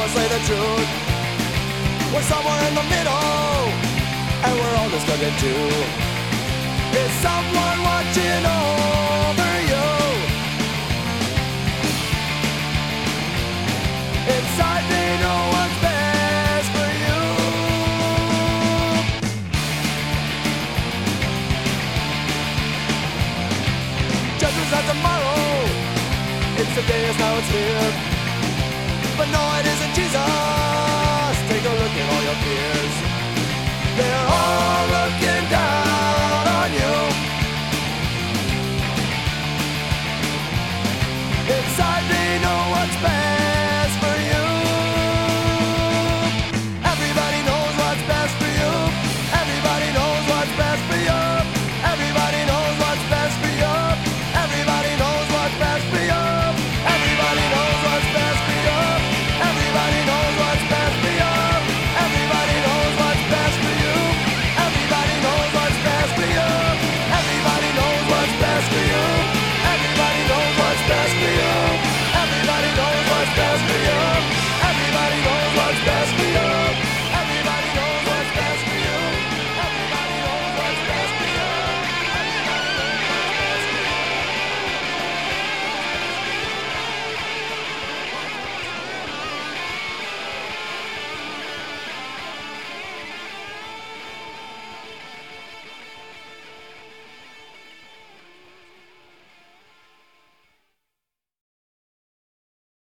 or say the truth. We're somewhere in the middle, and we're all just looking too. Is someone watching over you? Inside they know what's best for you. Judgment's not tomorrow, it's today, it's now, it's here. But no, it isn't Jesus. Take a look at all your fears.